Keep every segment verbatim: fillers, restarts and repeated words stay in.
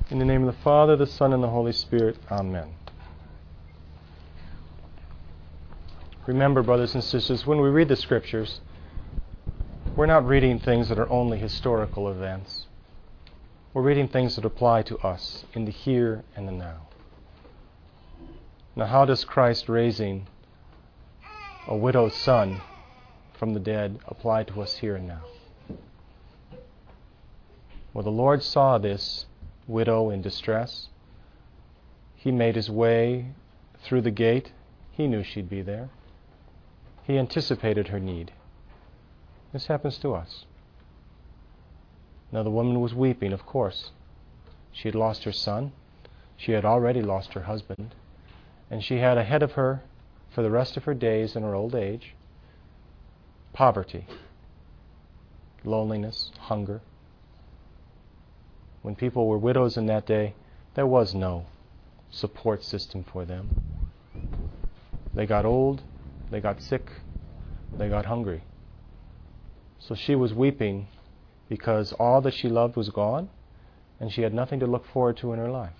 In the name of the Father, the Son, and the Holy Spirit. Amen. Remember, brothers and sisters, when we read the Scriptures, we're not reading things that are only historical events. We're reading things that apply to us in the here and the now. Now, how does Christ raising a widowed son from the dead apply to us here and now? Well, the Lord saw this widow in distress. He made his way through the gate. He knew she'd be there. He anticipated her need. This happens to us. Now, the woman was weeping, of course. She had lost her son. She had already lost her husband. And she had ahead of her, for the rest of her days in her old age, poverty, loneliness, hunger. When people were widows in that day, there was no support system for them. They got old, they got sick, they got hungry. So she was weeping because all that she loved was gone, and she had nothing to look forward to in her life.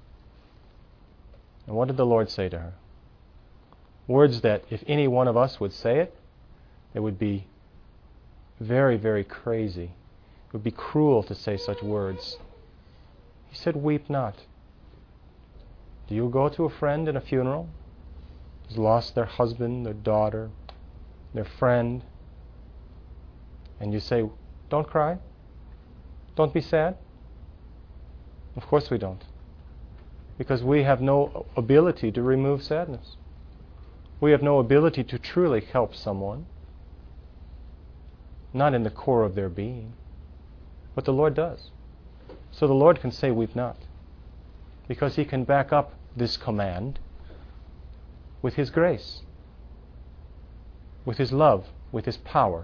And what did the Lord say to her? Words that, if any one of us would say it, it would be very, very crazy. It would be cruel to say such words. He said, "Weep not." Do you go to a friend in a funeral who's lost their husband, their daughter, their friend, and you say, "Don't cry. Don't be sad"? Of course we don't. Because we have no ability to remove sadness. We have no ability to truly help someone, not in the core of their being. But the Lord does. So the Lord can say, "Weep not," because He can back up this command with His grace, with His love, with His power.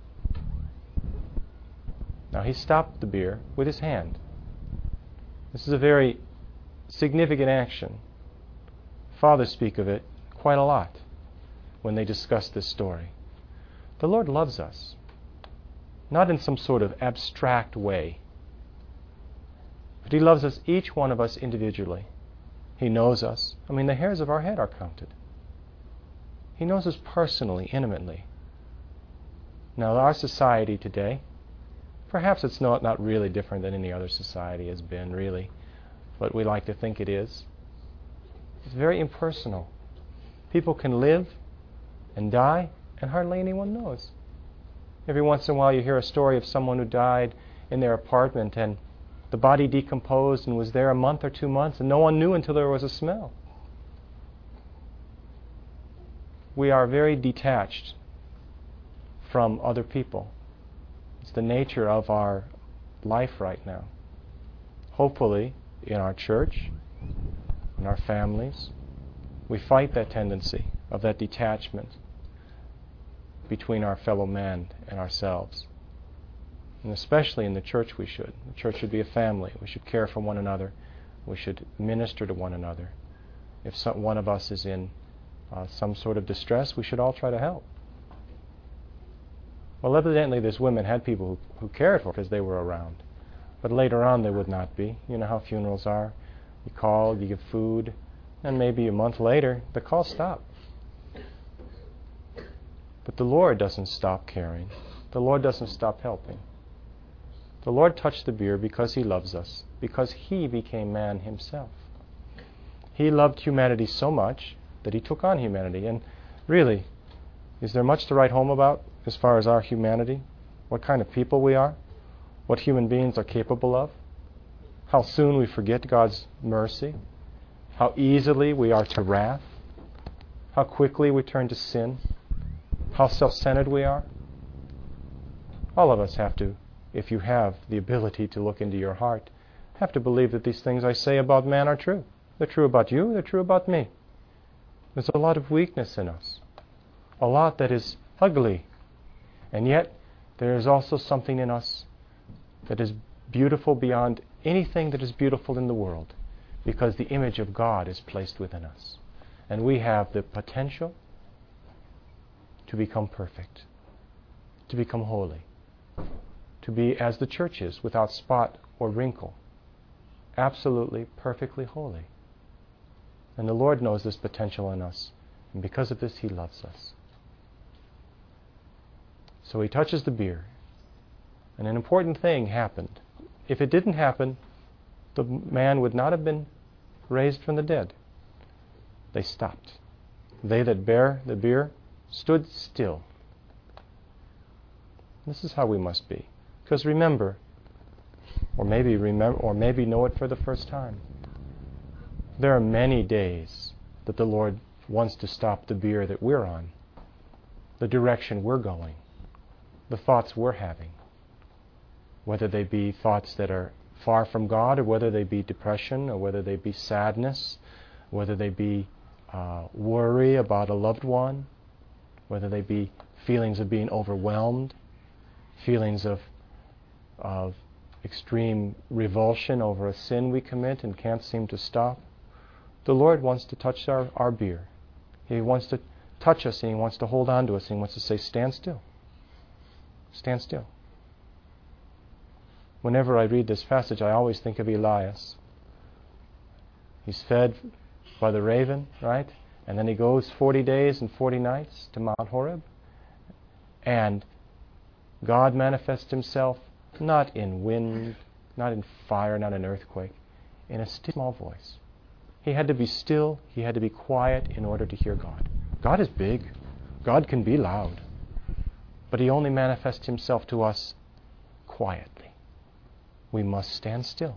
Now, He stopped the bier with His hand. This is a very significant action. Fathers speak of it quite a lot when they discuss this story. The Lord loves us, not in some sort of abstract way, but He loves us, each one of us individually. He knows us. I mean, the hairs of our head are counted. He knows us personally, intimately. Now, our society today, perhaps it's not, not really different than any other society has been, really, but we like to think it is. It's very impersonal. People can live and die, and hardly anyone knows. Every once in a while you hear a story of someone who died in their apartment, and the body decomposed and was there a month or two months, and no one knew until there was a smell. We are very detached from other people. It's the nature of our life right now. Hopefully, in our church, in our families, we fight that tendency of that detachment between our fellow man and ourselves. And especially in the church we should. The church should be a family. We should care for one another. We should minister to one another. If some, one of us is in uh, some sort of distress, we should all try to help. Well, evidently this woman had people who, who cared for her because they were around. But later on they would not be. You know how funerals are. You call, you give food, and maybe a month later the calls stop. But the Lord doesn't stop caring. The Lord doesn't stop helping. The Lord touched the bier because He loves us, because He became man Himself. He loved humanity so much that He took on humanity. And really, is there much to write home about as far as our humanity? What kind of people we are? What human beings are capable of? How soon we forget God's mercy? How easily we are to wrath? How quickly we turn to sin? How self-centered we are? All of us have to, if you have the ability to look into your heart, have to believe that these things I say about man are true. They're true about you, they're true about me. There's a lot of weakness in us. A lot that is ugly. And yet, there is also something in us that is beautiful beyond anything that is beautiful in the world, because the image of God is placed within us. And we have the potential to become perfect, to become holy, to be as the church is, without spot or wrinkle. absolutely, perfectly holy. And the Lord knows this potential in us. And because of this, He loves us. So He touches the bier. And an important thing happened. If it didn't happen, the man would not have been raised from the dead. They stopped. They that bear the bier stood still. This is how we must be. Because remember, or maybe remember, or maybe know it for the first time, there are many days that the Lord wants to stop the bier that we're on, the direction we're going, the thoughts we're having, whether they be thoughts that are far from God, or whether they be depression, or whether they be sadness, whether they be uh, worry about a loved one, whether they be feelings of being overwhelmed, feelings of of extreme revulsion over a sin we commit and can't seem to stop. The Lord wants to touch our, our bier. He wants to touch us, and He wants to hold on to us, and He wants to say, stand still. Stand still. Whenever I read this passage, I always think of Elias. He's fed by the raven, right? And then he goes forty days and forty nights to Mount Horeb. And God manifests Himself not in wind, not in fire, not in earthquake, in a still small voice. He had to be still, he had to be quiet in order to hear God. God is big. God can be loud. But He only manifests Himself to us quietly. We must stand still.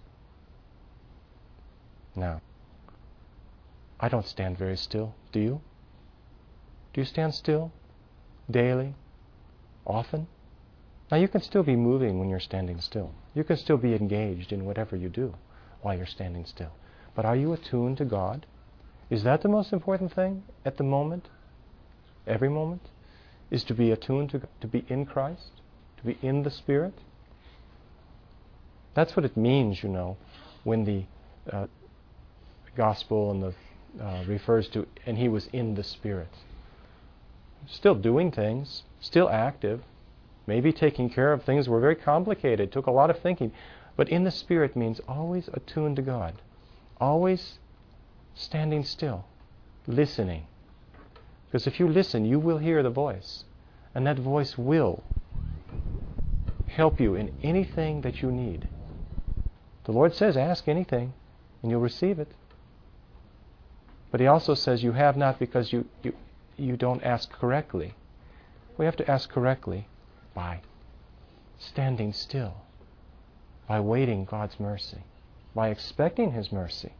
Now, I don't stand very still. Do you? Do you stand still? Daily? Often? Now, you can still be moving when you're standing still. You can still be engaged in whatever you do while you're standing still. But are you attuned to God? Is that the most important thing at the moment? Every moment? Is to be attuned to, to be in Christ? To be in the Spirit? That's what it means, you know, when the uh, Gospel and the uh, refers to, and He was in the Spirit. Still doing things, still active, maybe taking care of things were very complicated, took a lot of thinking. But in the Spirit means always attuned to God. Always standing still, listening. Because if you listen, you will hear the voice. And that voice will help you in anything that you need. The Lord says, ask anything, and you'll receive it. But He also says, you have not because you, you, you don't ask correctly. We have to ask correctly by standing still, by waiting God's mercy, by expecting His mercy.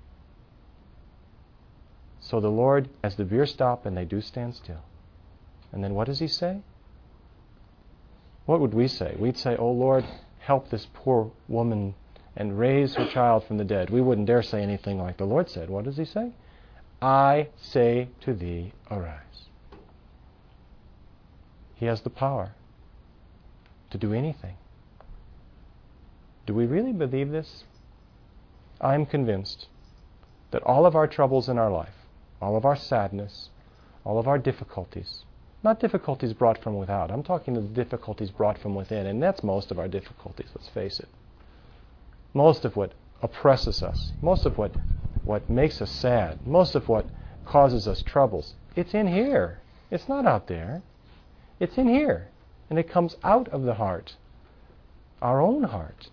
So the Lord has the bier stop, and they do stand still. And then what does He say? What would we say? We'd say, oh Lord, help this poor woman and raise her child from the dead. We wouldn't dare say anything like the Lord said. What does He say? I say to thee, arise. He has the power to do anything. Do we really believe this? I'm convinced that all of our troubles in our life, all of our sadness, all of our difficulties, not difficulties brought from without, I'm talking of the difficulties brought from within, and that's most of our difficulties, let's face it. Most of what oppresses us, most of what, what makes us sad, most of what causes us troubles, it's in here. It's not out there. It's in here. And it comes out of the heart, our own heart.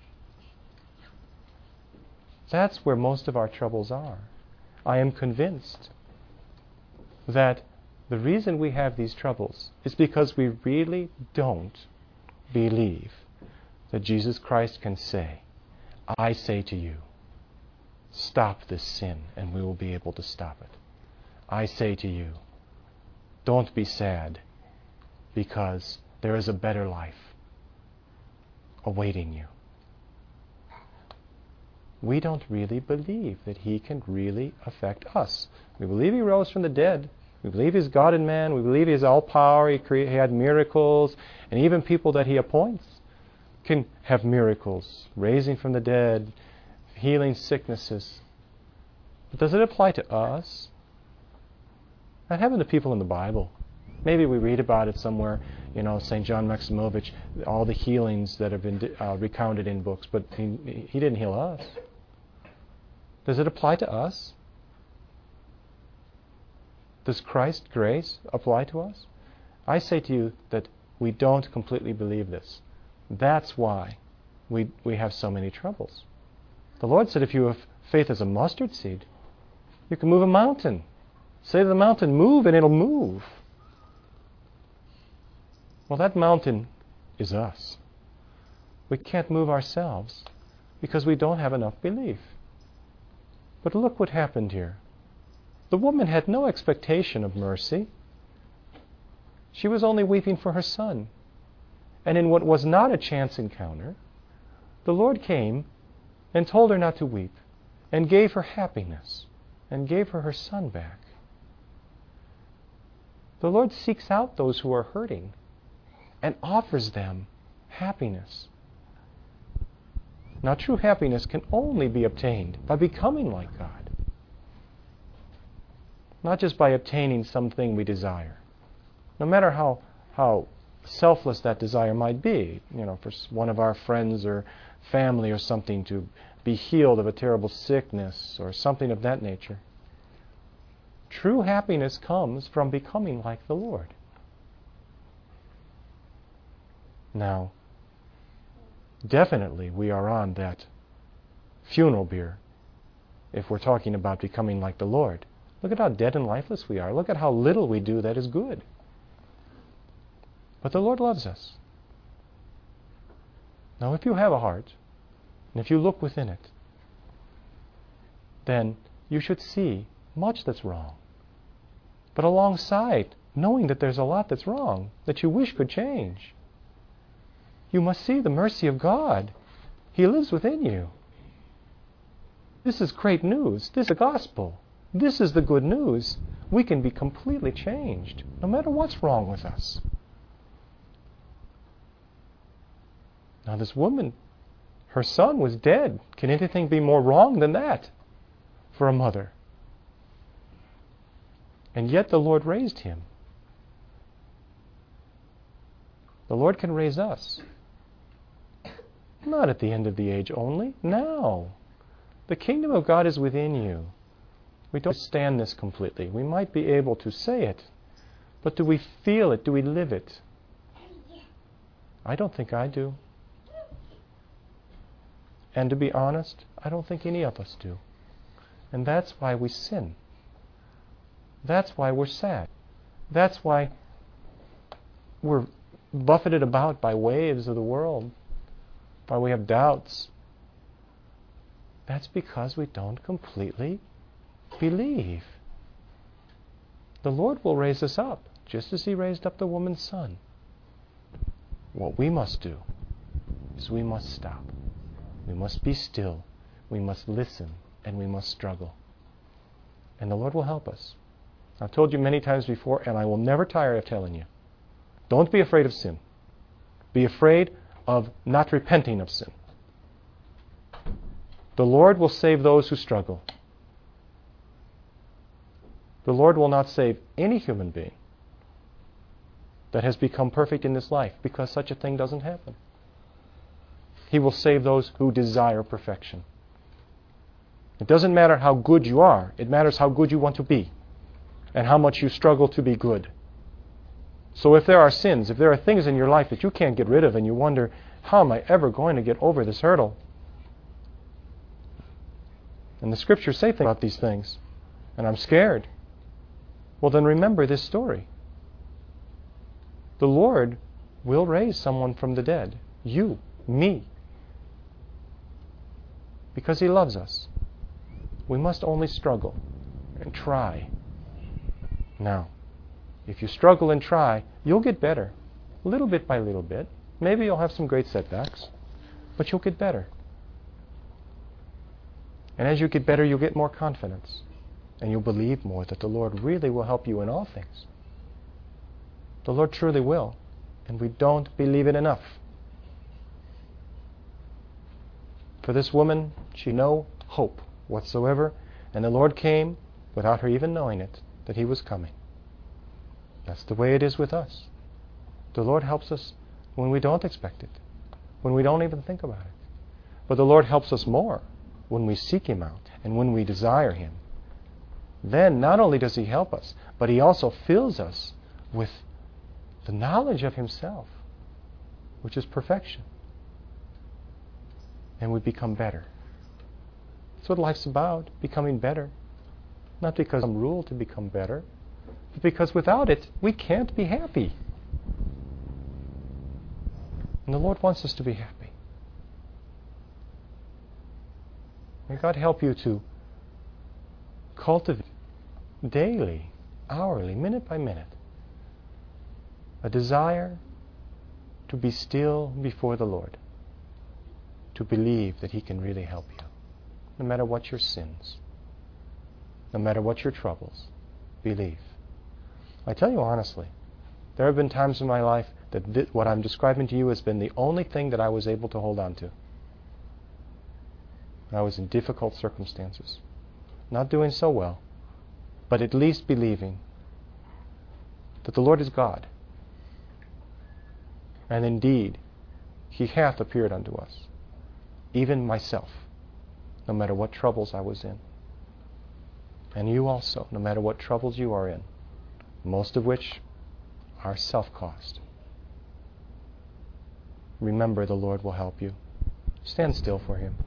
That's where most of our troubles are. I am convinced that the reason we have these troubles is because we really don't believe that Jesus Christ can say, I say to you, stop this sin, and we will be able to stop it. I say to you, don't be sad, because there is a better life awaiting you. We don't really believe that He can really affect us. We believe He rose from the dead. We believe He's God and man. We believe He has all power. He, cre- he had miracles. And even people that He appoints can have miracles, raising from the dead, healing sicknesses. But does it apply to us? That happened to people in the Bible. Maybe we read about it somewhere, you know, Saint John Maximovich, all the healings that have been uh, recounted in books, but he, he didn't heal us. Does it apply to us? Does Christ's grace apply to us? I say to you that we don't completely believe this. That's why we we have so many troubles. The Lord said if you have faith as a mustard seed, you can move a mountain. Say to the mountain, move, and it'll move. Well, that mountain is us. We can't move ourselves because we don't have enough belief. But look what happened here. The woman had no expectation of mercy. She was only weeping for her son. And in what was not a chance encounter, the Lord came and told her not to weep, and gave her happiness, and gave her her son back. The Lord seeks out those who are hurting and offers them happiness. Now, true happiness can only be obtained by becoming like God, not just by obtaining something we desire. No matter how how selfless that desire might be, you know, for one of our friends or family or something to be healed of a terrible sickness or something of that nature. True happiness comes from becoming like the Lord. Now, definitely we are on that funeral bier if we're talking about becoming like the Lord. Look at how dead and lifeless we are. Look at how little we do that is good. But the Lord loves us. Now, if you have a heart, and if you look within it, then you should see much that's wrong. But alongside, knowing that there's a lot that's wrong, that you wish could change, you must see the mercy of God. He lives within you. This is great news. This is the gospel. This is the good news. We can be completely changed, no matter what's wrong with us. Now this woman, her son was dead. Can anything be more wrong than that for a mother? And yet the Lord raised him. The Lord can raise us. Not at the end of the age only, now. The kingdom of God is within you. We don't understand this completely. We might be able to say it, but do we feel it? Do we live it? I don't think I do. And to be honest, I don't think any of us do. And that's why we sin. That's why we're sad. That's why we're buffeted about by waves of the world, why we have doubts. That's because we don't completely believe. The Lord will raise us up, just as He raised up the woman's son. What we must do is we must stop. We must be still. We must listen, and we must struggle. And the Lord will help us. I've told you many times before, and I will never tire of telling you. Don't be afraid of sin. Be afraid of not repenting of sin. The Lord will save those who struggle. The Lord will not save any human being that has become perfect in this life, because such a thing doesn't happen. He will save those who desire perfection. It doesn't matter how good you are. It matters how good you want to be and how much you struggle to be good. So if there are sins, if there are things in your life that you can't get rid of and you wonder, how am I ever going to get over this hurdle? And the Scriptures say things about these things, and I'm scared. Well, then remember this story. The Lord will raise someone from the dead. You, me. Because He loves us. We must only struggle and try. Now, if you struggle and try, you'll get better. Little bit by little bit. Maybe you'll have some great setbacks, but you'll get better. And as you get better, you'll get more confidence. And you'll believe more that the Lord really will help you in all things. The Lord truly will. And we don't believe it enough. For this woman, she had no hope whatsoever. And the Lord came, without her even knowing it, that He was coming. That's the way it is with us. The Lord helps us when we don't expect it, when we don't even think about it. But the Lord helps us more when we seek Him out and when we desire Him. Then not only does He help us, but He also fills us with the knowledge of Himself, which is perfection. And we become better. That's what life's about, becoming better. Not because I'm ruled to become better, but because without it, we can't be happy. And the Lord wants us to be happy. May God help you to cultivate daily, hourly, minute by minute, a desire to be still before the Lord, to believe that He can really help you, no matter what your sins, no matter what your troubles. Believe. I tell you honestly, there have been times in my life that th- what I'm describing to you has been the only thing that I was able to hold on to. I was in difficult circumstances, not doing so well, but at least believing that the Lord is God. And indeed, He hath appeared unto us, even myself, no matter what troubles I was in. And you also, no matter what troubles you are in, most of which are self-caused. Remember, the Lord will help you. Stand still for Him.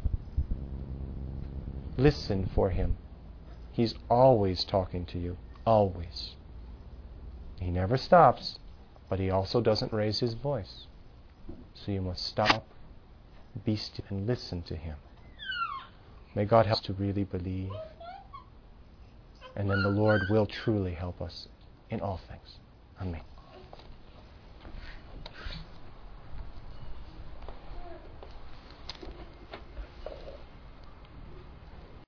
Listen for Him. He's always talking to you. Always. He never stops, but He also doesn't raise His voice. So you must stop, be still, and listen to Him. May God help us to really believe. And then the Lord will truly help us in all things. Amen.